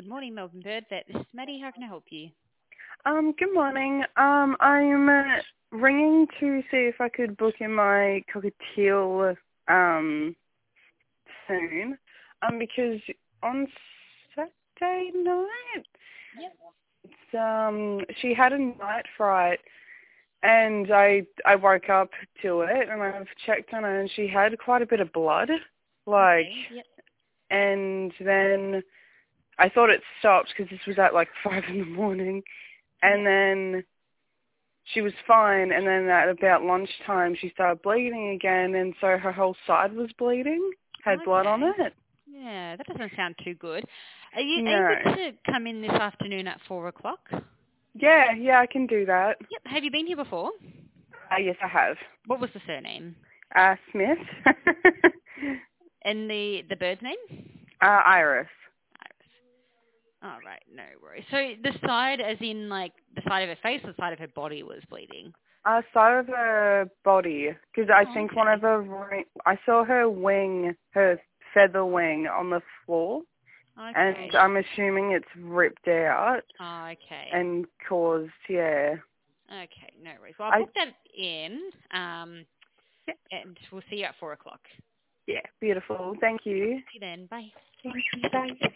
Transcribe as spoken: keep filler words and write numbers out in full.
morning, Melbourne Bird Vet. This is Maddie. How can I help you? Um, good morning. Um, I'm uh, ringing to see if I could book in my cockatiel um soon. Um, because on Saturday night, Yep. it's, um, she had a night fright, and I I woke up to it, and I've checked on her, and she had quite a bit of blood, like, Okay. Yep. and then I thought it stopped because this was at like five in the morning. And Yep. then she was fine, and then at about lunchtime she started bleeding again, and so her whole side was bleeding, had blood on Okay. it. Yeah, that doesn't sound too good. Are you No. able to come in this afternoon at four o'clock? Yeah, yeah, I can do that. Yep. Have you been here before? Uh, yes, I have. What was the surname? Uh, Smith. And the the bird's name? uh, Iris. Iris. All right, no worries. So the side, as in like the side of her face, or the side of her body was bleeding. Uh, side of her body, because I Oh, think one of okay. her, ri- I saw her wing, her feather wing on the floor, Okay. and I'm assuming it's ripped out Oh, okay. and caused, yeah. Okay, no worries. Well, I'll I book that in, um, and we'll see you at four o'clock. Yeah, beautiful. Thank you. See you then. Bye. Thank you. Bye.